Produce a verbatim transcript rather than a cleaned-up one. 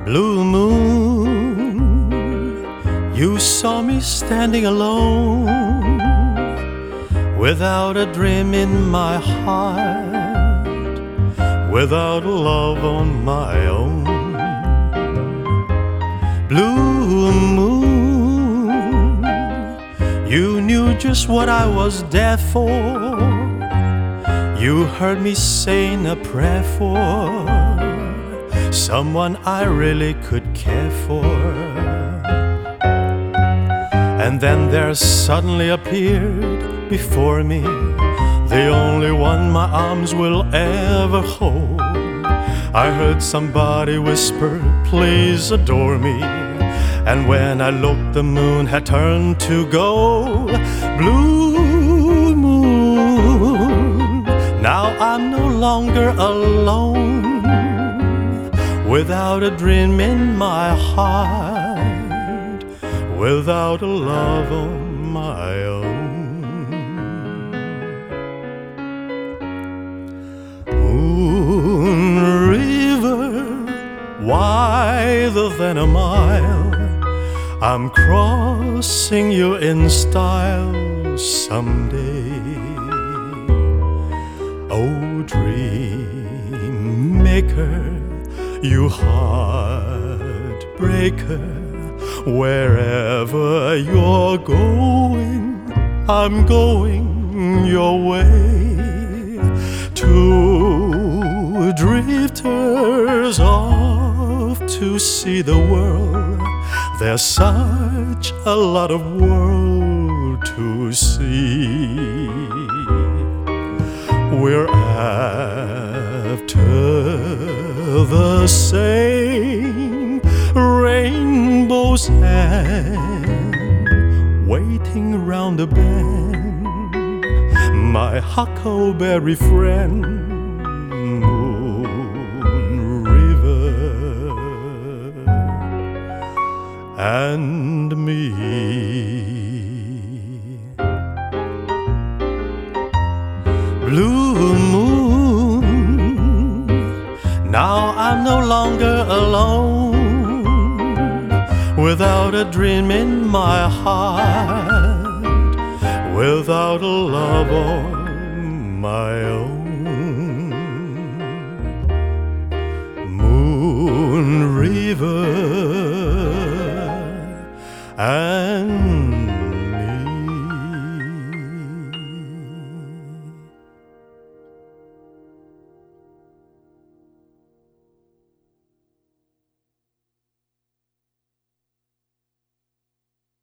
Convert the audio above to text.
Blue moon, you saw me standing alone, without a dream in my heart, without love on my own. Blue moon, you knew just what I was there for. You heard me saying a prayer for someone I really could care for. And then there suddenly appeared before me the only one my arms will ever hold. I heard somebody whisper, please adore me. And when I looked, the moon had turned to gold. Blue moon, now I'm no longer alone, without a dream in my heart, without a love on my own. Moon river, wider than a mile, I'm crossing you in style someday. Oh, dream maker, you heartbreaker, wherever you're going, I'm going your way. Two drifters off to see the world, there's such a lot of world to see. We're after the same rainbow's end, waiting round the bend, my huckleberry friend. Moon river and me. Blue moon, now I'm no longer alone, without a dream in my heart, without a love on my own. Moon river and